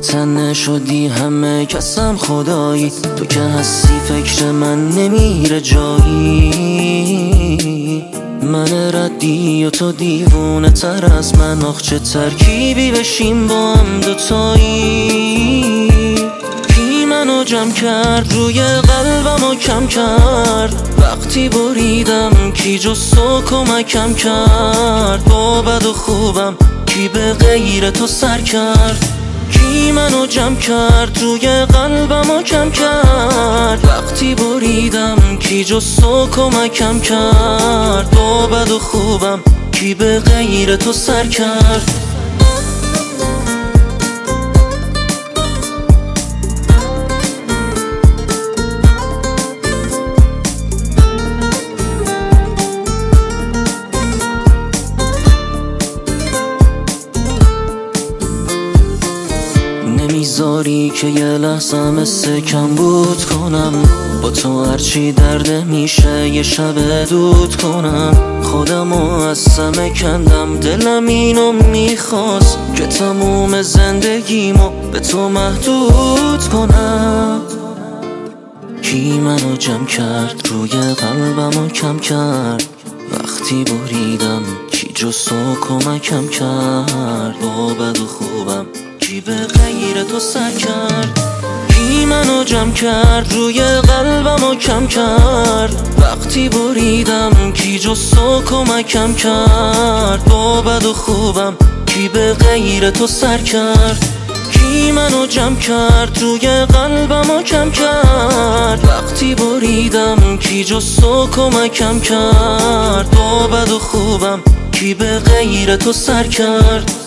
تنه شدی همه کسم خدایی، تو که هستی فکر من نمیره جایی. من ردی و تو دیوونه تر از من، آخ چه ترکیبی بشیم با هم دوتایی. کی منو جمع کرد روی قلبم و کم کرد، وقتی بریدم کی جز تو کمکم کرد. با بد و خوبم کی به غیر تو سر کرد، کی منو جمع کرد روی قلبم و کم کرد. وقتی بریدم کی جز تو کمکم کرد. با بد و خوبم کی به غیر تو سر کرد. نمیذاری که یه لحظه مثل کم بود کنم، با تو هرچی درده میشه یه شب دود کنم. خودمو از سمه کندم، دلم اینو میخواست که تموم زندگیمو به تو محدود کنم. کی منو جمع کرد روی قلبمو کم کرد، وقتی بریدم کی جز تو کمکم کرد. با بد و خوبم کی به غیر تو سر کرد، کی منو جمع کرد روی قلبم و کم کرد. وقتی بریدم کی جز تو کمکم کرد. با بد و خوبم کی به غیر تو سر کرد، کی منو جمع کرد روی قلبم و کم کرد. وقتی بریدم کی جز تو کمکم کرد. با بد و خوبم کی به غیر تو سر کرد.